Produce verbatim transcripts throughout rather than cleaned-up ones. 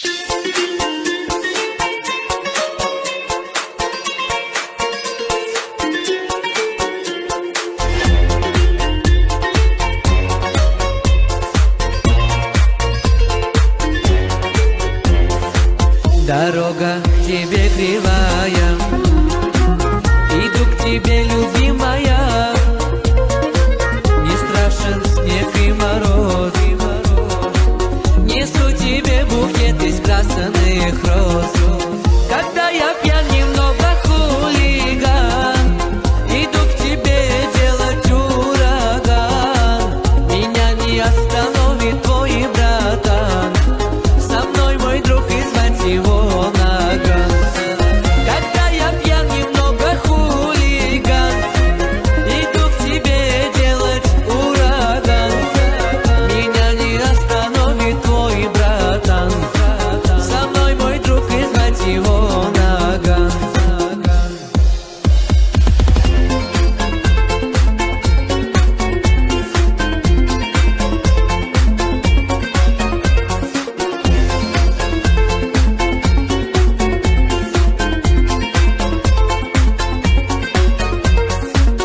Дорога к тебе кривая, иду к тебе, любимая. Не страшен снег и мороз, несу тебе букет из красных роз. Когда я пьян, немного хулиган, иду к тебе делать ураган. Меня не остановит твой братан, со мной мой друг и звать его Наган. Когда я пьян, немного хулиган, иду к тебе делать ураган. Меня не остановит твой братан, со мной мой друг и звать его Наган.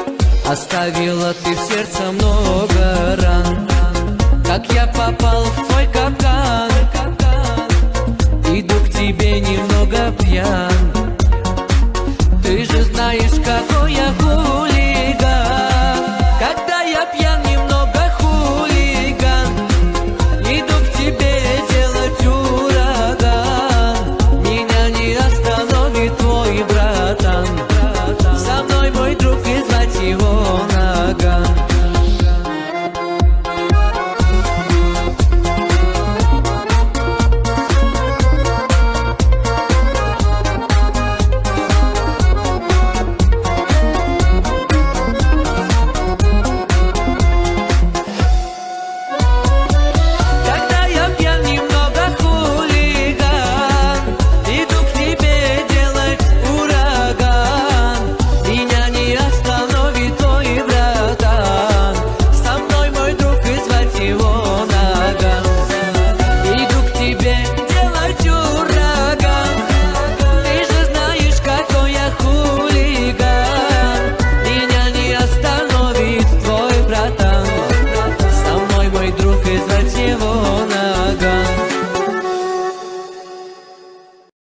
Оставила ты в сердце много ран. Как я попал в